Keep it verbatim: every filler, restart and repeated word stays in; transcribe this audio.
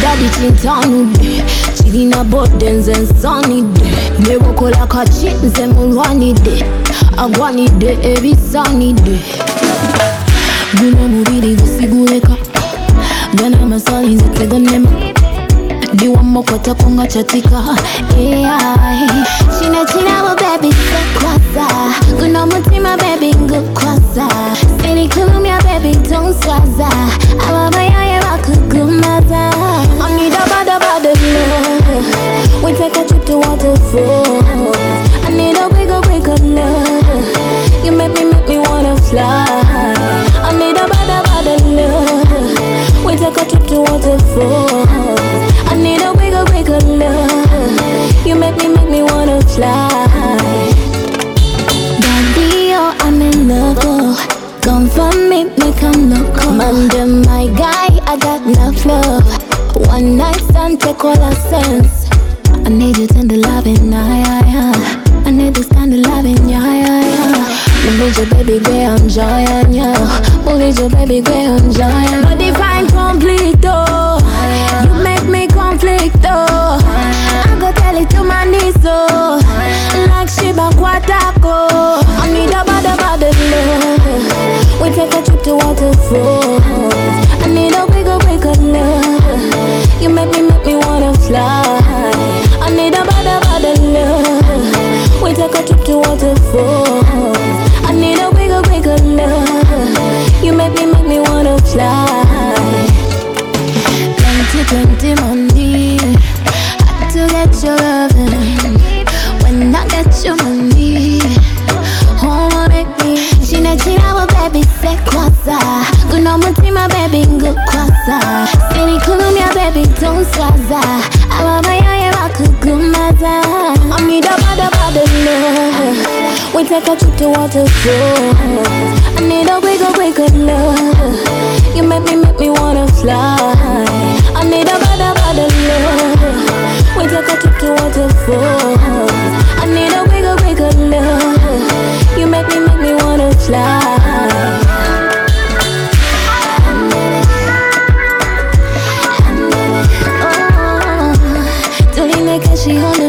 Daddy Chintanu de Chilina Bodens and Sunny de Never call a catchins and Mulwani de Agwani de every sunny day. Guna mubili gusiguleka Gana masali nzetega nema Diwa mokwata konga chatika yeah. China china wa baby sekwasa Guna mutima baby ngukwasa Sini kulumya baby don't swaza Ababa yaye wakugumaza I need a bada bada love We take a trip to waterfall I need a wiggle wiggle love You make me make me wanna fly I need a bada bada love We take a trip to waterfall I need a wiggle wiggle love You make me make me wanna fly Daddy, oh, I'm in love, oh Come for me, make I'm loco Under my guy, I got enough love One night stand, take all our sense I need you tender loving, yeah, yeah, yeah I need this kind of loving, yeah, yeah, yeah Believe your baby girl, I'm giant, yeah Believe your baby girl, I'm giant But if I'm complete, though You make me conflict, though I go tell it to my niece, oh Like Shiba Kwatako I need a bada bada love We take a trip to waterfall I need a wiggle wiggle love You make me make me wanna fly I need a bada bada love We take a trip to waterfall I need a wiggle wiggle love You make me make me wanna fly Plenty plenty money Had to get your loving When I get your money Oh my baby China china wa baby sekwasa Guna mutima baby ngukwasa Sini kulumya baby don't swaza Ababa yaye wakugumaza I need a bada bada love We take a trip to waterfall I need a wiggle wiggle love You make me make me wanna fly I need a bada bada love We take a trip to waterfall I need a wiggle wiggle love You make me make me wanna fly She on the